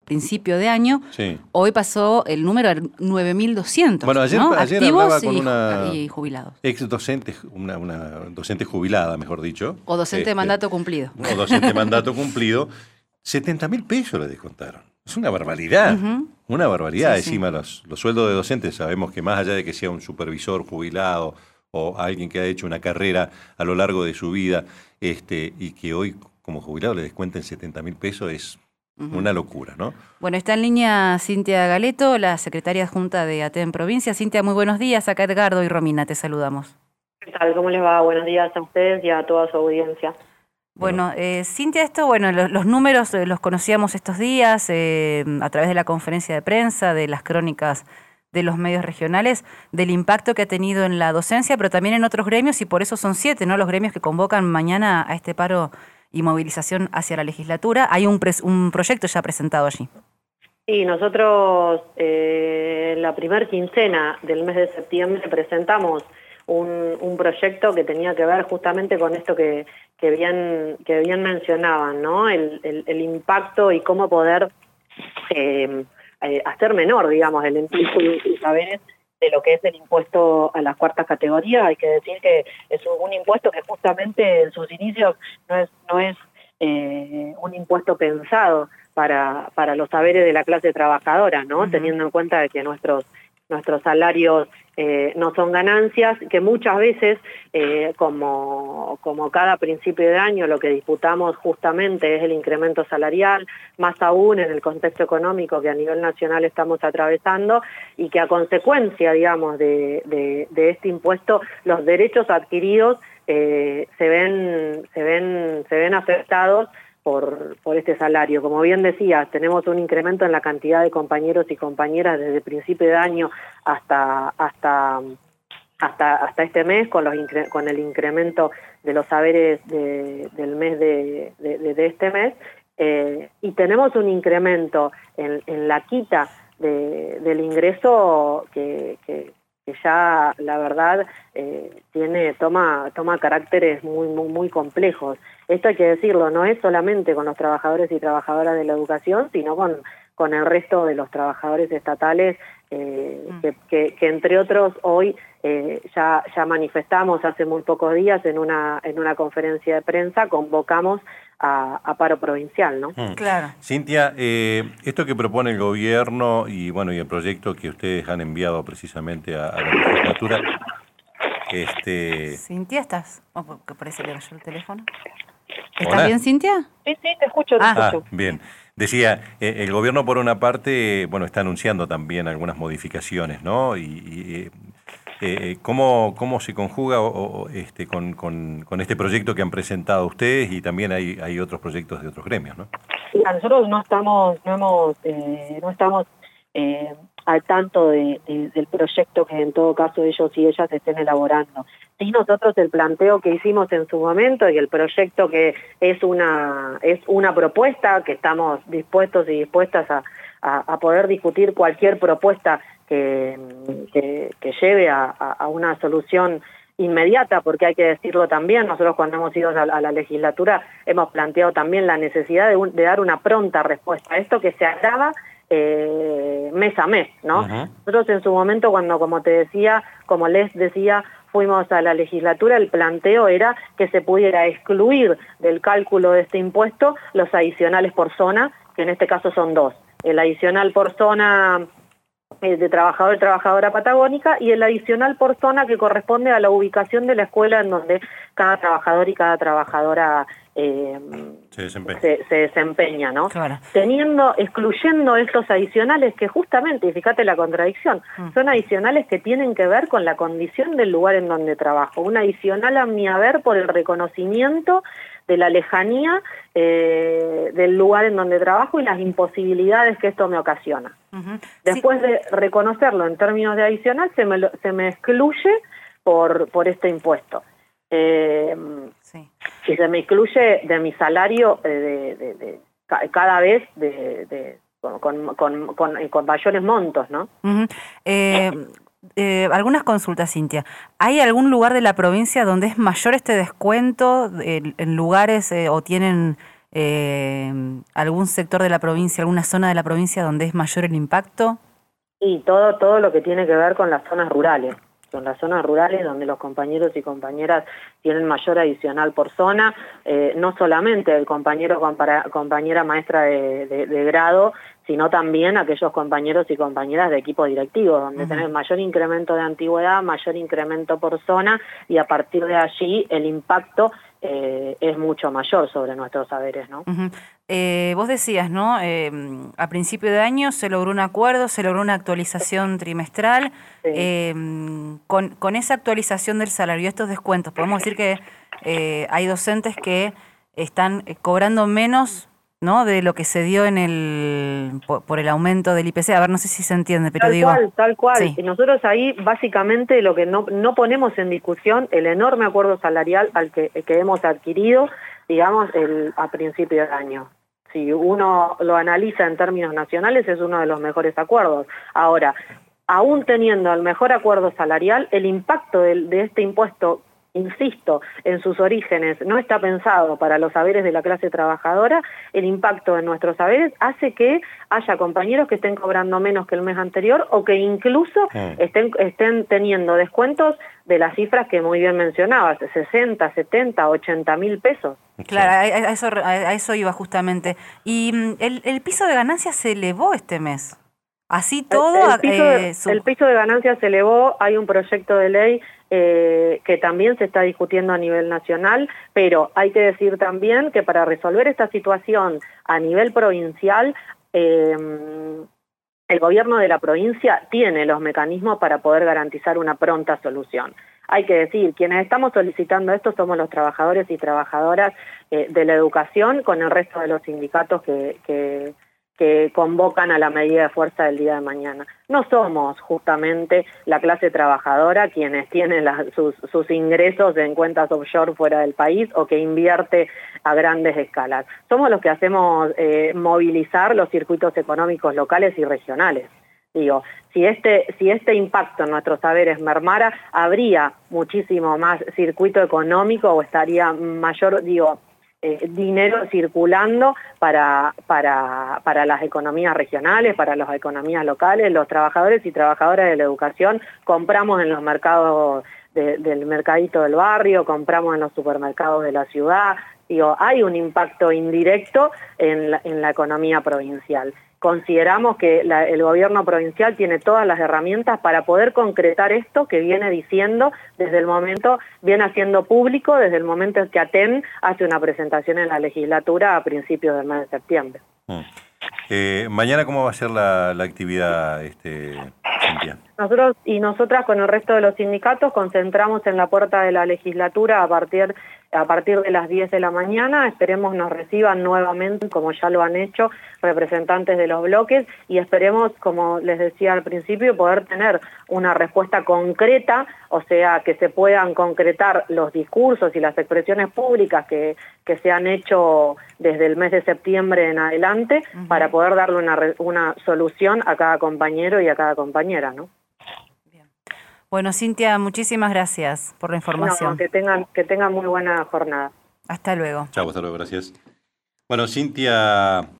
principio de año, Sí. hoy pasó el número a 9.200. Bueno, ayer, ¿no? ayer Activos hablaba con una y jubilados. ex docente, una docente jubilada, mejor dicho. O docente de mandato cumplido. O docente de mandato cumplido. 70.000 pesos le descontaron. Es una barbaridad. Una barbaridad. Sí, sí. Encima los sueldos de docentes, sabemos que más allá de que sea un supervisor jubilado o alguien que ha hecho una carrera a lo largo de su vida, y que hoy como jubilado le descuenten 70.000 pesos es una locura, ¿no? Bueno, está en línea Cintia Galeto, la secretaria adjunta de ATEN Provincia. Cintia, muy buenos días. Acá Edgardo y Romina, te saludamos. ¿Qué tal? ¿Cómo les va? Buenos días a ustedes y a toda su audiencia. Bueno, Cintia, los números los conocíamos estos días a través de la conferencia de prensa, de las crónicas de los medios regionales, del impacto que ha tenido en la docencia, pero también en otros gremios, y por eso son 7, ¿no?, los gremios que convocan mañana a este paro y movilización hacia la legislatura. Hay un proyecto ya presentado allí. Sí, nosotros en la primer quincena del mes de septiembre presentamos un proyecto que tenía que ver justamente con esto que bien mencionaban, ¿no? El impacto y cómo poder hacer menor, digamos, el impacto y saberes de lo que es el impuesto a las cuartas categorías. Hay que decir que es un impuesto que justamente en sus inicios no es un impuesto pensado para los saberes de la clase trabajadora, ¿no? Teniendo en cuenta de que nuestros salarios no son ganancias, que muchas veces, como cada principio de año, lo que disputamos justamente es el incremento salarial, más aún en el contexto económico que a nivel nacional estamos atravesando, y que a consecuencia, digamos, de este impuesto, los derechos adquiridos se ven afectados por este salario. Como bien decías, tenemos un incremento en la cantidad de compañeros y compañeras desde el principio de año hasta este mes, con el incremento de los saberes del mes de este mes, y tenemos un incremento en la quita del ingreso que ya, la verdad, toma caracteres muy complejos. Esto hay que decirlo, no es solamente con los trabajadores y trabajadoras de la educación, sino con el resto de los trabajadores estatales, que entre otros hoy ya manifestamos hace muy pocos días en una conferencia de prensa, convocamos a paro provincial, ¿no? Claro. Cintia, esto que propone el gobierno y el proyecto que ustedes han enviado precisamente a la legislatura, Cintia, ¿estás? Que parece que le cayó el teléfono. Hola. ¿Estás bien, Cintia? Sí, te escucho, te escucho. Bien. Decía, el gobierno por una parte, está anunciando también algunas modificaciones, ¿no? ¿Cómo se conjuga con este proyecto que han presentado ustedes, y también hay otros proyectos de otros gremios, ¿no? Nosotros no estamos al tanto del proyecto que en todo caso ellos y ellas estén elaborando. Sí, nosotros el planteo que hicimos en su momento y el proyecto que es una propuesta, que estamos dispuestos y dispuestas a poder discutir cualquier propuesta que lleve a una solución inmediata, porque hay que decirlo también, nosotros cuando hemos ido a la legislatura hemos planteado también la necesidad de dar una pronta respuesta a esto que se agrava mes a mes, ¿no? Nosotros en su momento, como les decía, fuimos a la legislatura, el planteo era que se pudiera excluir del cálculo de este impuesto los adicionales por zona, que en este caso son 2. El adicional por zona de trabajador y trabajadora patagónica, y el adicional por zona que corresponde a la ubicación de la escuela en donde cada trabajador y cada trabajadora se desempeña, ¿no? Claro. Excluyendo estos adicionales que justamente, y fíjate la contradicción, son adicionales que tienen que ver con la condición del lugar en donde trabajo. Un adicional, a mi haber, por el reconocimiento de la lejanía del lugar en donde trabajo y las imposibilidades que esto me ocasiona. Después de reconocerlo en términos de adicional, se me excluye por este impuesto. Y se me excluye de mi salario cada vez con mayores montos, ¿no? Algunas consultas, Cintia. ¿Hay algún lugar de la provincia donde es mayor este descuento en lugares o tienen algún sector de la provincia, alguna zona de la provincia donde es mayor el impacto? Y todo lo que tiene que ver con las zonas rurales. Son las zonas rurales donde los compañeros y compañeras tienen mayor adicional por zona, no solamente el compañero o compañera maestra de grado, sino también aquellos compañeros y compañeras de equipo directivo, donde tenés mayor incremento de antigüedad, mayor incremento por zona, y a partir de allí el impacto es mucho mayor sobre nuestros saberes, ¿no? Vos decías, ¿no? A principio de año se logró un acuerdo, se logró una actualización trimestral. Sí. Con esa actualización del salario y estos descuentos, podemos decir que hay docentes que están cobrando menos, ¿no?, de lo que se dio por el aumento del IPC. A ver, no sé si se entiende, pero Tal cual. Sí. Y nosotros ahí básicamente lo que no ponemos en discusión el enorme acuerdo salarial al que hemos adquirido, digamos, a principio de año. Si uno lo analiza en términos nacionales, es uno de los mejores acuerdos. Ahora, aún teniendo el mejor acuerdo salarial, el impacto de este impuesto, insisto, en sus orígenes no está pensado para los saberes de la clase trabajadora. El impacto en nuestros saberes hace que haya compañeros que estén cobrando menos que el mes anterior o que incluso estén teniendo descuentos de las cifras que muy bien mencionabas, 60, 70, 80 mil pesos. Claro, a eso iba justamente. Y el piso de ganancias se elevó este mes. Así todo... El piso de ganancias se elevó, hay un proyecto de ley que también se está discutiendo a nivel nacional, pero hay que decir también que para resolver esta situación a nivel provincial, el gobierno de la provincia tiene los mecanismos para poder garantizar una pronta solución. Hay que decir, quienes estamos solicitando esto somos los trabajadores y trabajadoras de la educación, con el resto de los sindicatos que convocan a la medida de fuerza del día de mañana. No somos justamente la clase trabajadora quienes tienen sus ingresos en cuentas offshore fuera del país o que invierte a grandes escalas. Somos los que hacemos movilizar los circuitos económicos locales y regionales. Digo, si este impacto en nuestros saberes mermara, habría muchísimo más circuito económico o estaría mayor, dinero circulando para las economías regionales, para las economías locales. Los trabajadores y trabajadoras de la educación compramos en los mercados del mercadito del barrio, compramos en los supermercados de la ciudad. Hay un impacto indirecto en la economía provincial. Consideramos que el gobierno provincial tiene todas las herramientas para poder concretar esto que viene diciendo viene haciendo público desde el momento en que ATEN hace una presentación en la legislatura a principios del mes de septiembre. Mañana, ¿cómo va a ser la actividad, Cintia? Nosotros y nosotras con el resto de los sindicatos concentramos en la puerta de la legislatura a partir de las 10 de la mañana. Esperemos nos reciban nuevamente, como ya lo han hecho, representantes de los bloques, y esperemos, como les decía al principio, poder tener una respuesta concreta, o sea, que se puedan concretar los discursos y las expresiones públicas que se han hecho desde el mes de septiembre en adelante, para poder darle una solución a cada compañero y a cada compañera, ¿no? Bueno, Cintia, muchísimas gracias por la información. No, que tengan muy buena jornada. Hasta luego. Chao, hasta luego, gracias. Bueno, Cintia